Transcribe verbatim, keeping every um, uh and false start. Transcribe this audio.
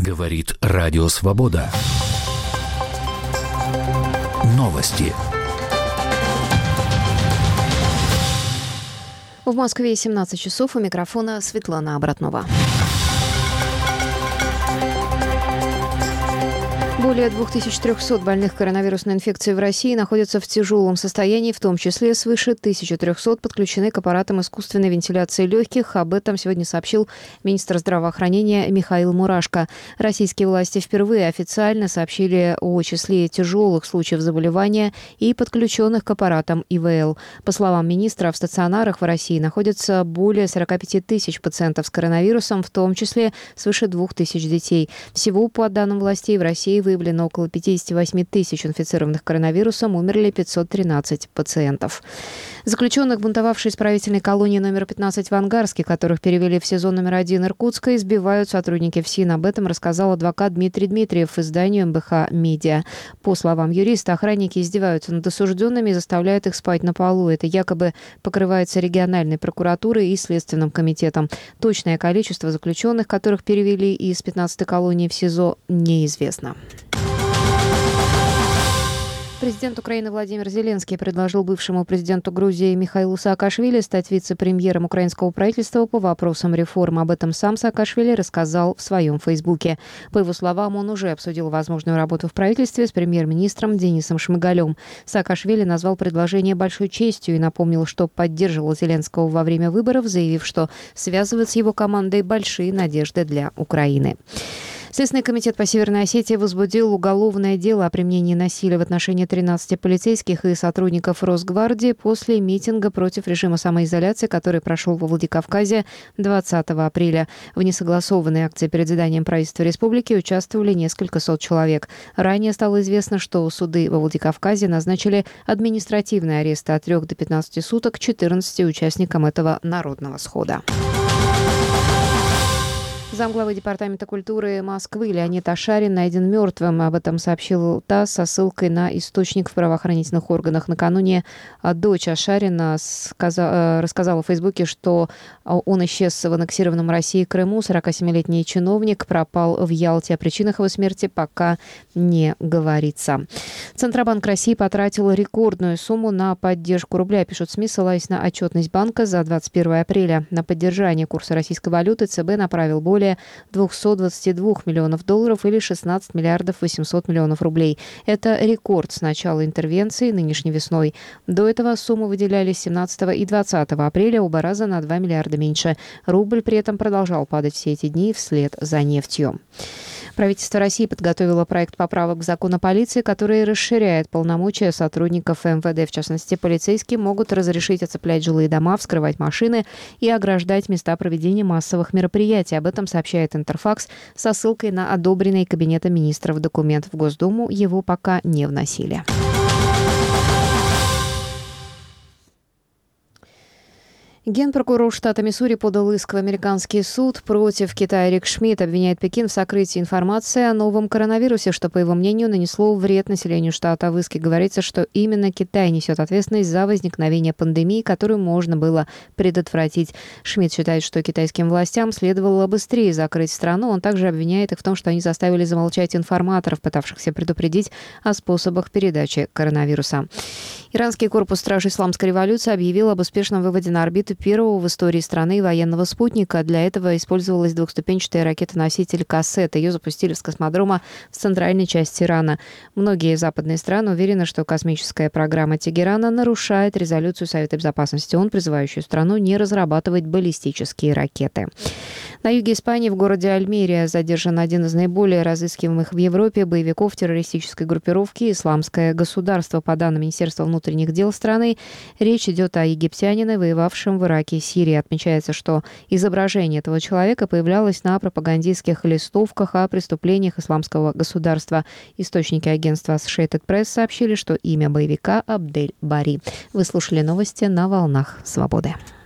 Говорит Радио Свобода. Новости. В Москве семнадцать часов. У микрофона Светлана Обратнова. Более две тысячи триста больных коронавирусной инфекцией в России находятся в тяжелом состоянии, в том числе свыше тысячи триста подключены к аппаратам искусственной вентиляции легких. Об этом сегодня сообщил министр здравоохранения Михаил Мурашко. Российские власти впервые официально сообщили о числе тяжелых случаев заболевания и подключенных к аппаратам И В Л. По словам министра, в стационарах в России находится более сорок пять тысяч пациентов с коронавирусом, в том числе свыше двух тысяч детей. Всего, по данным властей, в России вы выявлено около пятьдесят восемь тысяч инфицированных коронавирусом, умерли пятьсот тринадцать пациентов. Заключенных бунтовавшей исправительной колонии номер пятнадцать в Ангарске, которых перевели в СИЗО номер один Иркутска, избивают сотрудники ФСИН. Об этом рассказал адвокат Дмитрий Дмитриев изданию Эм Бэ Ха Медиа. По словам юриста, охранники издеваются над осужденными и заставляют их спать на полу. Это якобы покрывается региональной прокуратурой и Следственным комитетом. Точное количество заключенных, которых перевели из пятнадцатой колонии в СИЗО, неизвестно. Президент Украины Владимир Зеленский предложил бывшему президенту Грузии Михаилу Саакашвили стать вице-премьером украинского правительства по вопросам реформ. Об этом сам Саакашвили рассказал в своем фейсбуке. По его словам, он уже обсудил возможную работу в правительстве с премьер-министром Денисом Шмыгалем. Саакашвили назвал предложение большой честью и напомнил, что поддерживал Зеленского во время выборов, заявив, что связывает с его командой большие надежды для Украины. Следственный комитет по Северной Осетии возбудил уголовное дело о применении насилия в отношении тринадцати полицейских и сотрудников Росгвардии после митинга против режима самоизоляции, который прошел во Владикавказе двадцатого апреля. В несогласованной акции перед зданием правительства республики участвовали несколько сот человек. Ранее стало известно, что суды во Владикавказе назначили административные аресты от трёх до пятнадцати суток четырнадцати участникам этого народного схода. Замглавы Департамента культуры Москвы Леонид Ашарин найден мертвым. Об этом сообщил ТАСС со ссылкой на источник в правоохранительных органах. Накануне дочь Ашарина сказа- рассказала в Фейсбуке, что он исчез в аннексированном Россией Крыму. сорокасемилетний чиновник пропал в Ялте. О причинах его смерти пока не говорится. Центробанк России потратил рекордную сумму на поддержку рубля, пишут СМИ, ссылаясь на отчетность банка за двадцать первое апреля. На поддержание курса российской валюты ЦБ направил более двести двадцать два миллионов долларов или шестнадцать миллиардов восемьсот миллионов рублей. Это рекорд с начала интервенции нынешней весной. До этого сумму выделяли семнадцатого и двадцатого апреля, оба раза на два миллиарда меньше. Рубль при этом продолжал падать все эти дни вслед за нефтью. Правительство России подготовило проект поправок к закону о полиции, который расширяет полномочия сотрудников Эм Вэ Дэ. В частности, полицейские могут разрешить оцеплять жилые дома, вскрывать машины и ограждать места проведения массовых мероприятий. Об этом сообщает Интерфакс со ссылкой на одобренный Кабинетом министров документ. В Госдуму его пока не вносили. Генпрокурор штата Миссури подал иск в американский суд против Китая. Рик Шмидт обвиняет Пекин в сокрытии информации о новом коронавирусе, что, по его мнению, нанесло вред населению штата. В иске говорится, что именно Китай несет ответственность за возникновение пандемии, которую можно было предотвратить. Шмидт считает, что китайским властям следовало быстрее закрыть страну. Он также обвиняет их в том, что они заставили замолчать информаторов, пытавшихся предупредить о способах передачи коронавируса. Иранский корпус стражей исламской революции объявил об успешном выводе на орбиту первого в истории страны военного спутника. Для этого использовалась двухступенчатая ракета-носитель «Кассет». Ее запустили с космодрома в центральной части Ирана. Многие западные страны уверены, что космическая программа Тегерана нарушает резолюцию Совета безопасности ООН, призывающую страну не разрабатывать баллистические ракеты. На юге Испании, в городе Альмерия, задержан один из наиболее разыскиваемых в Европе боевиков террористической группировки «Исламское государство». По данным Министерства внутренних дел страны, речь идет о египтянине, воевавшем в Ираке и Сирии. Отмечается, что изображение этого человека появлялось на пропагандистских листовках о преступлениях «Исламского государства». Источники агентства Associated Press сообщили, что имя боевика Абдель Бари. Вы слушали новости на волнах Свободы.